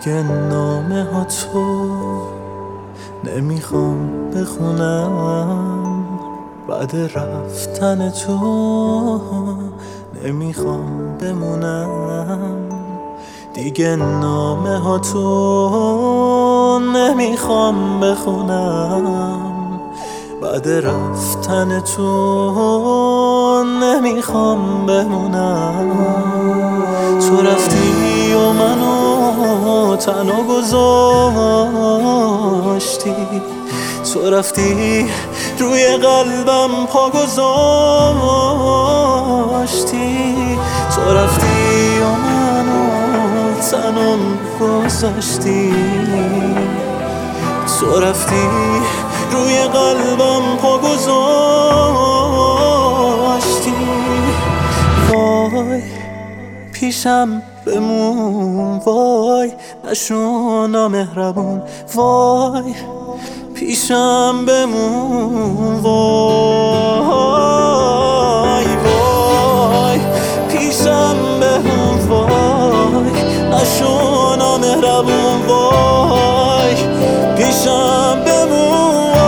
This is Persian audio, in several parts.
دیگه نامه ها تو نمیخوام بخونم، بعد رفتن تو نمیخوام بمونم. دیگه نامه ها تو نمیخوام بخونم، بعد رفتن تو نمیخوام بمونم. تو رفتی و منو تنها گذاشتی، تو رفتی روی قلبم پا گذاشتی، تو رفتی و منو تنها گذاشتی، تو رفتی روی قلبم پا گذاشتی. وای پیشم بمون، وای نشو نامهربون، وای پیشم بمون، وای وای پیشم بمون، وای نشو نامهربون، وای پیشم بمون.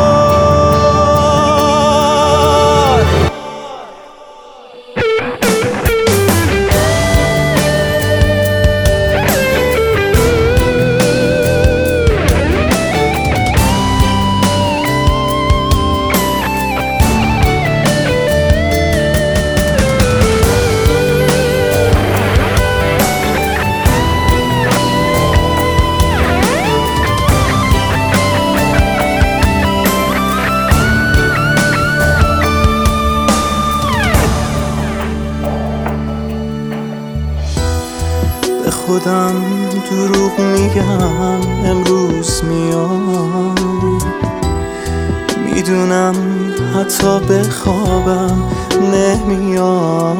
خودم دروغ میگم امروز میای، میدونم حتی بخوابم نمیای،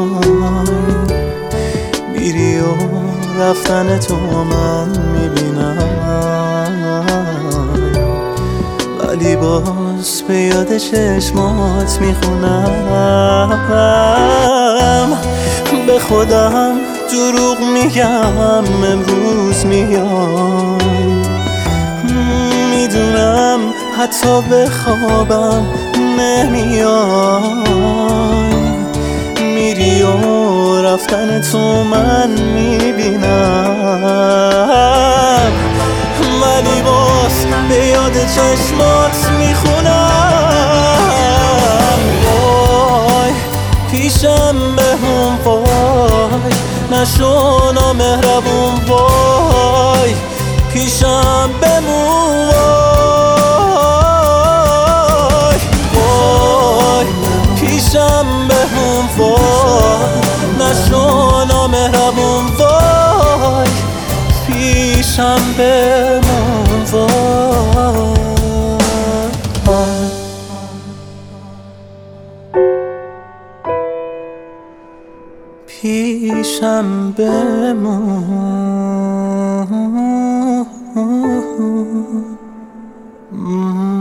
میری و رفتن تو من میبینم، ولی باز به یاد چشمات میخونم. به خودم دروغ میگم امروز میای، میدونم حتی بخوابم نمیای، میری و رفتن تو من میبینم، ولی باز به یاد چشمات میخونم. وای پیشم بمون، وای نشو نامهربون، وای پیشم بمون، وای وای پیشم بمون، وای نشو نامهربون، وای پیشم بمون، وای پیشم بمون.